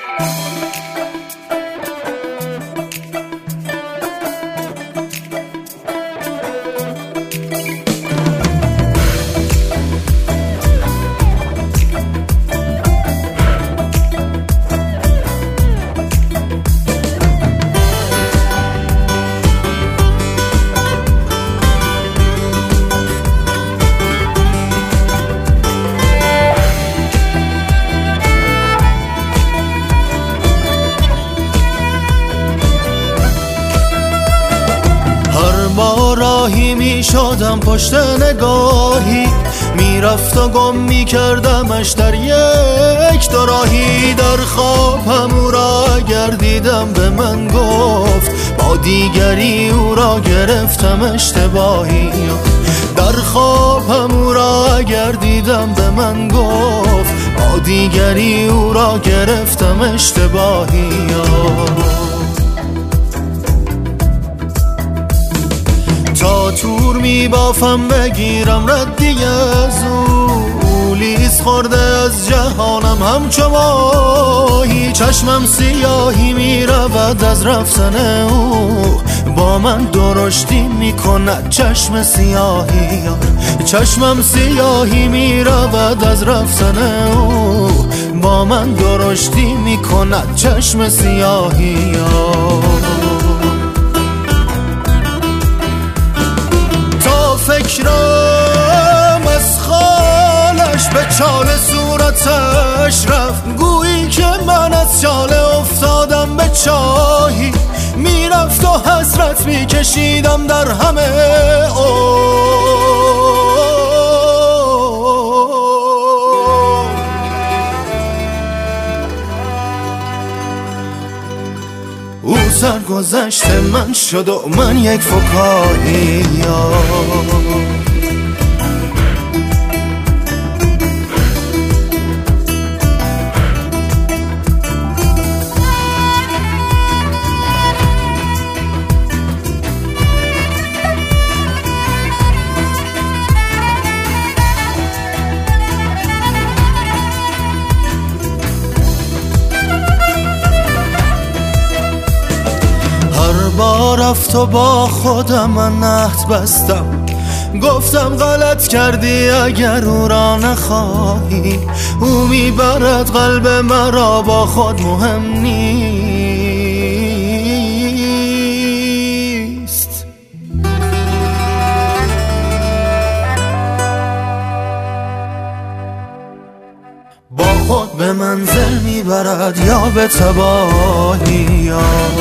با راهی می شدم پشت نگاهی، میرفت و گم می کردمش در یک دو راهی. در خوابم او را گردیدم، به من گفت با دیگری او را گرفتم اشتباهی. در خوابم او را گردیدم، به من گفت با دیگری او را گرفتم اشتباهی. تا تور می بافم بگیرم ردی از او، لیز خورده از جهانم همچو ماهی. چشمم سیاهی می رود از رفتن او، با من درشتی می کند چشم سیاهی. چشمم سیاهی می رود از رفتن او، با من درشتی می کند چشم سیاهی. فکرم از خالش به چال صورتش رفت، گویی که من از چاله افتادم به چاهی. میرفت و حسرت میکشیدم در همه او سرگذشت من شد و من یک فکاهی. با رفت و با خودم من عهد بستم، گفتم غلط کردی اگر او را نخواهی. او میبرد قلب مرا با خود، مهم نیست. با خود به منزل میبرد یا به تباهی.